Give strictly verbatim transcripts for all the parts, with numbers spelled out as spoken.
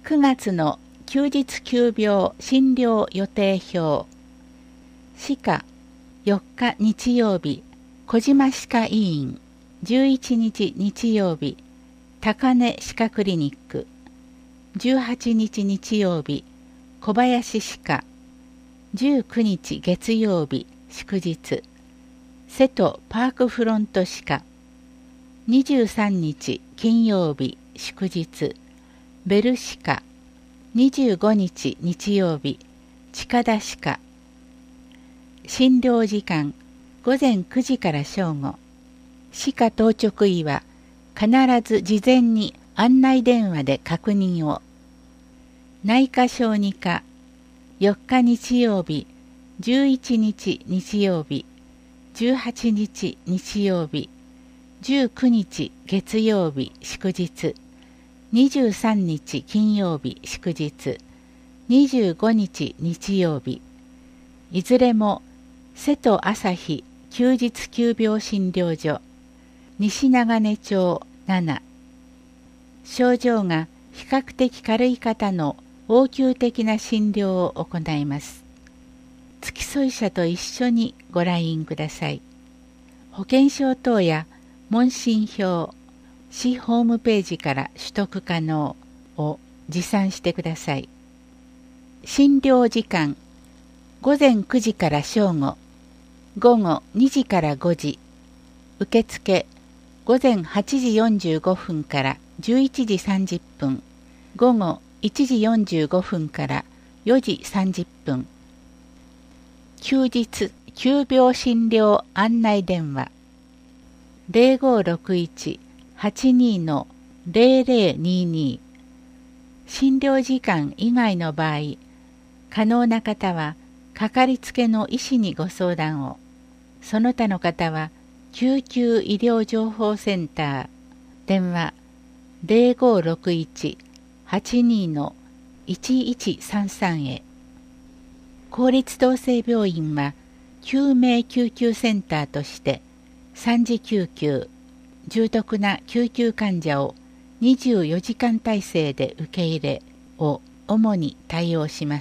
くがつの休日急病診療予定表。歯科よっか日曜日、小島歯科医院。じゅういちにち日曜日、高根歯科クリニック。じゅうはちにち日曜日、小林歯科。じゅうくにち月曜日、祝日。瀬戸パークフロント歯科。にじゅうさんにち金曜日、祝日。ベル歯科。にじゅうごにち日曜日、近田歯科。診療時間、ごぜんくじから正午。歯科当直医は必ず事前に案内電話で確認を。内科小児科、よっか日曜日、じゅういちにち日曜日、じゅうはちにち日曜日、じゅうくにち月曜日祝日、にじゅうさんにち金曜日祝日、にじゅうごにち日曜日、いずれも瀬戸朝日休日急病診療所、西長根町なな。症状が比較的軽い方の応急的な診療を行います。付き添い者と一緒にご来院ください。保険証等や問診票、市ホームページから取得可能を持参してください。診療時間、ごぜんくじから正午、ごごにじからごじ、受付、ごぜんはちじよんじゅうごふんからじゅういちじさんじゅっぷん、ごごいちじよんじゅうごふんからよじさんじゅっぷん。休日急病診療案内電話ゼロごろくいち はちに のゼロゼロにに。診療時間以外の場合、可能な方はかかりつけの医師にご相談を。その他の方は救急医療情報センター電話ゼロごろくいち はちに のいちいちさんさんへ。公立統制病院は救命救急センターとして三次救急、重篤な救急患者をにじゅうよじかん体制で受け入れを主に対応します。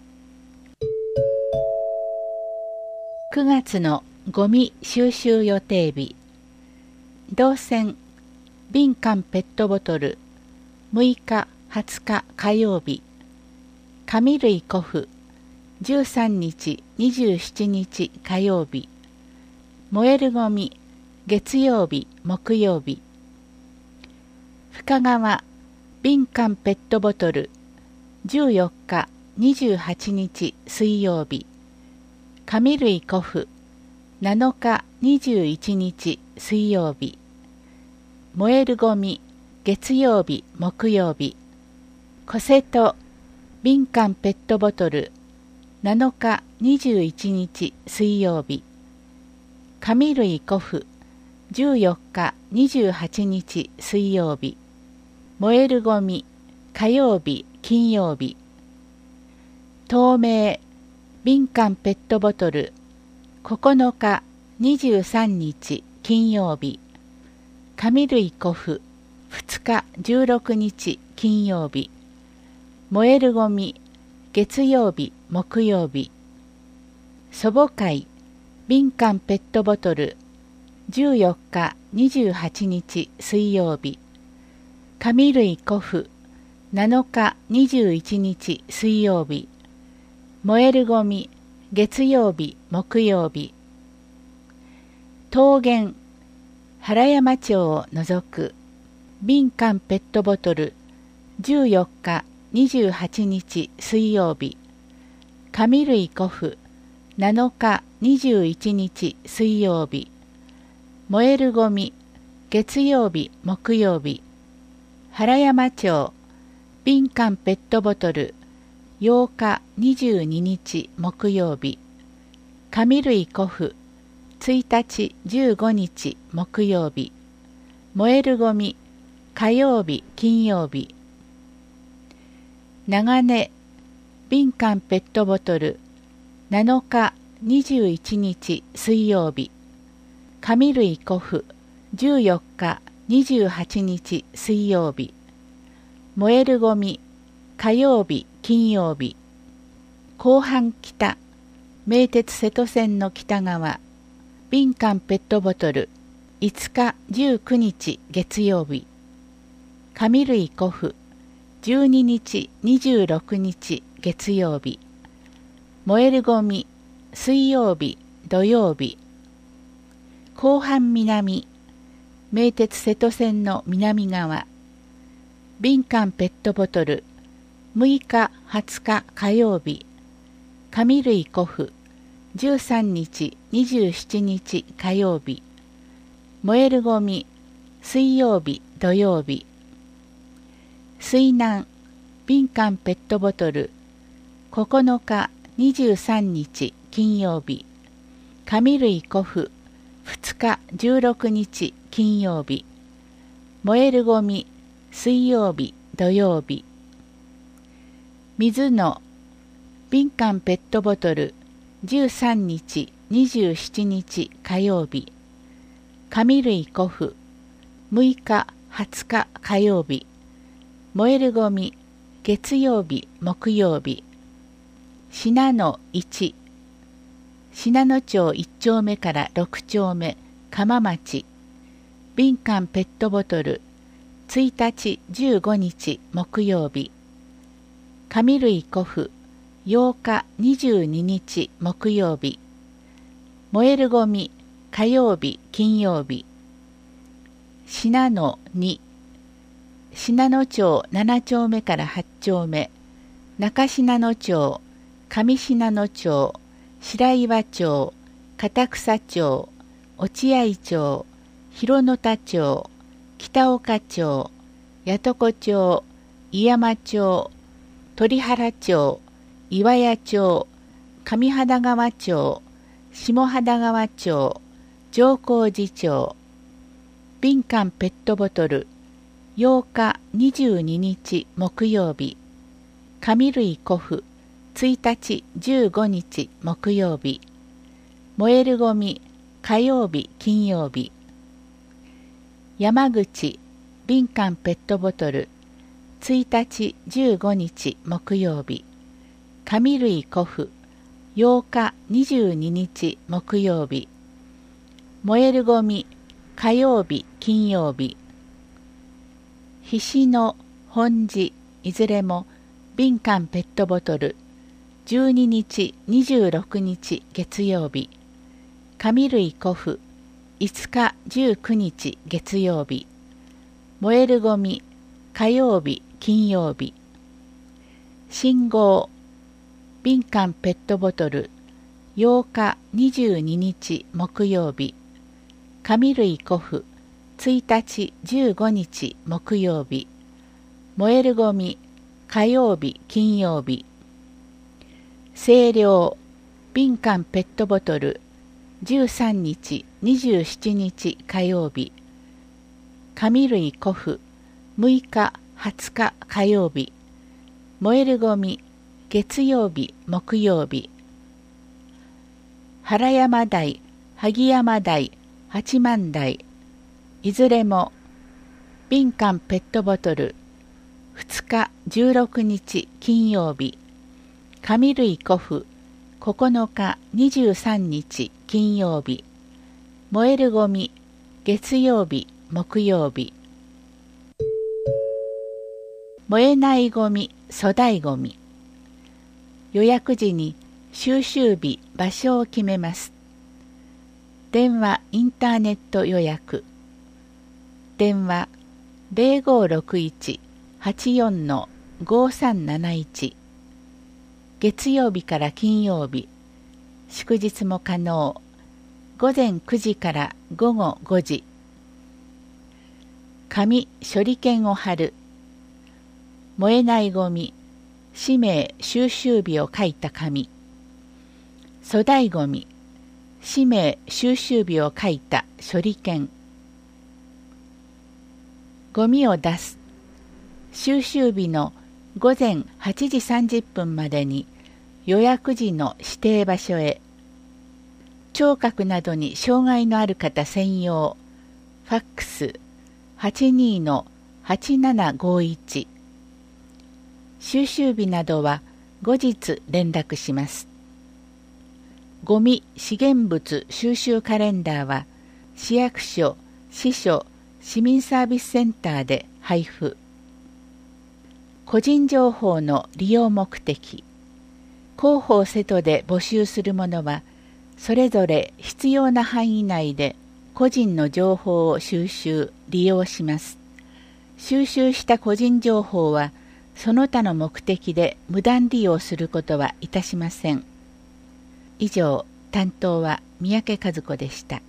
くがつのゴミ収集予定日。動線、瓶缶ペットボトル、むいか、はつか火曜日。紙類古布、じゅうさんにち、にじゅうしちにち火曜日。燃えるゴミ、月曜日、木曜日。深川、瓶缶ペットボトル、じゅうよっか、にじゅうはちにち水曜日。紙類古布、なのか、にじゅういちにち水曜日。燃えるゴミ、月曜日、木曜日。小瀬戸、瓶缶ペットボトル、なのか、にじゅういちにち水曜日。紙類古布、じゅうよっか、にじゅうはちにち水曜日。燃えるゴミ、火曜日、金曜日。透明、瓶缶ペットボトル、ここのか、にじゅうさんにち金曜日。紙類古布、ふつか、じゅうろくにち金曜日。燃えるゴミ、月曜日、木曜日。祖母会、瓶缶ペットボトル、じゅうよっか、にじゅうはちにち水曜日。紙類古布、なのか、にじゅういちにち水曜日。燃えるゴミ、月曜日、木曜日。桃源、原山町を除く、瓶缶ペットボトル、じゅうよっか、にじゅうはちにち水曜日。紙類古布、なのか、にじゅういちにち水曜日。燃えるゴミ、月曜日、木曜日。原山町、瓶缶ペットボトル、ようか、にじゅうににち木曜日。紙類古布、ついたち、じゅうごにち木曜日。燃えるゴミ、火曜日、金曜日。長根、瓶缶ペットボトル、なのか、にじゅういちにち水曜日。紙類古布、じゅうよっか、にじゅうはちにち水曜日。燃えるゴミ、 火曜日、金曜日。後半北、名鉄瀬戸線の北側。瓶缶ペットボトル、いつかじゅうくにち月曜日。紙類古布、じゅうににちにじゅうろくにち月曜日。燃えるゴミ、水曜日、土曜日。後半南、名鉄瀬戸線の南側。瓶缶ペットボトル、むいか、はつか火曜日。紙類古布、じゅうさんにち、にじゅうしちにち火曜日。燃えるゴミ、水曜日、土曜日。水難、瓶缶ペットボトル、ここのか、にじゅうさんにち金曜日。紙類古布、ふつか、じゅうろくにち金曜日。燃えるゴミ、水曜日、土曜日。水の、瓶缶ペットボトル、じゅうさんにち、にじゅうしちにち火曜日。紙類古布、むいか、はつか火曜日。燃えるゴミ、月曜日、木曜日。信濃いち、信濃町いっちょうめからろくちょうめ、鎌町。瓶缶ペットボトル、ついたちじゅうごにち木曜日。紙類古布、ようかにじゅうににち木曜日。燃えるゴミ、火曜日、金曜日。信濃に、信濃町ななちょうめからはちちょうめ、中信濃町、上信濃町、白岩町、片草町、落合町、広野田町、北岡町、八床町、井山町、鳥原町、岩屋町、上秦川町、下秦川町、上高地町。瓶缶ペットボトル、ようかにじゅうににち木曜日。紙類古布、ついたちじゅうごにち木曜日。燃えるゴミ、火曜日、金曜日。山口、瓶缶ペットボトル、ついたちじゅうごにち木曜日。紙類古布、ようかにじゅうににち木曜日。燃えるゴミ、火曜日、金曜日。菱野、本寺、いずれも瓶缶ペットボトル、じゅうににち、にじゅうろくにち月曜日。紙類古布、いつか、じゅうくにち月曜日。燃えるゴミ、火曜日、金曜日。信号、瓶缶ペットボトル、ようかにじゅうににち木曜日。紙類古布、ついたちじゅうごにち木曜日。燃えるゴミ、火曜日、金曜日。清涼、瓶缶ペットボトル、じゅうさんにち、にじゅうしちにち火曜日。紙類古布、むいか、はつか火曜日。燃えるゴミ、月曜日、木曜日。原山台、萩山台、八幡台。いずれも、瓶缶ペットボトル、ふつか、じゅうろくにち金曜日。紙類古布、ここのか、にじゅうさんにち金曜日。燃えるゴミ、月曜日、木曜日。燃えないゴミ、粗大ゴミ。予約時に収集日、場所を決めます。電話、インターネット予約。電話 ゼロごろくいち はちよん ごさんなないち。月曜日から金曜日、祝日も可能。ごぜんくじからごごごじ。紙処理券を貼る。燃えないゴミ、氏名収集日を書いた紙。粗大ゴミ、氏名収集日を書いた処理券。ゴミを出す。収集日のごぜんはちじさんじゅっぷんまでに予約時の指定場所へ。聴覚などに障害のある方専用。ファックス はちじゅうに はちななごいち。はちじゅうに はちななごいち。 はちななごいち。 収集日などは後日連絡します。ゴミ資源物収集カレンダーは市役所、支所、市民サービスセンターで配布。個人情報の利用目的。広報瀬戸で募集するものは、それぞれ必要な範囲内で個人の情報を収集、利用します。収集した個人情報は、その他の目的で無断利用することはいたしません。以上、担当は三宅和子でした。